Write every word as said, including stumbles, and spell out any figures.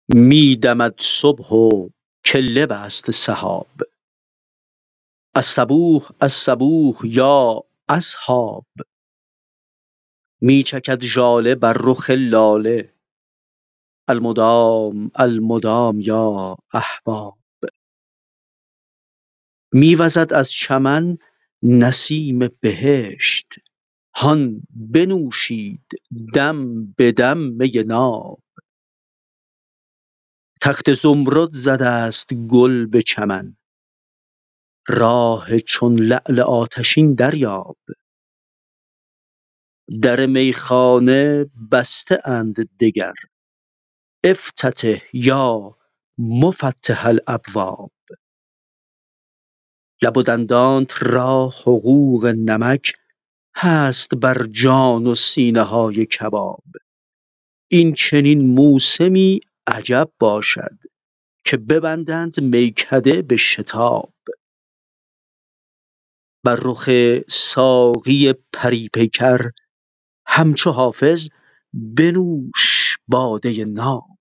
می دمد صبح و کله بست سحاب. الصبوح الصبوح یا اصحاب. می چکد ژاله بر رخ لاله، المدام المدام یا احباب. می وزد از چمن نسیم بهشت، هان بنوشید دم به دم می ناب. تخت زمرد زده ست گل به چمن، راه چون لعل آتشین دریاب. در میخانه بسته اند دگر، افتتح یا مفتح الابواب. لب و دندانت را حقوق نمک، هست بر جان و سینه های کباب. این چنین موسمی عجب باشد، که ببندند میکده به شتاب. بر رخ ساقی پری پیکر، همچو حافظ بنوش باده ناب.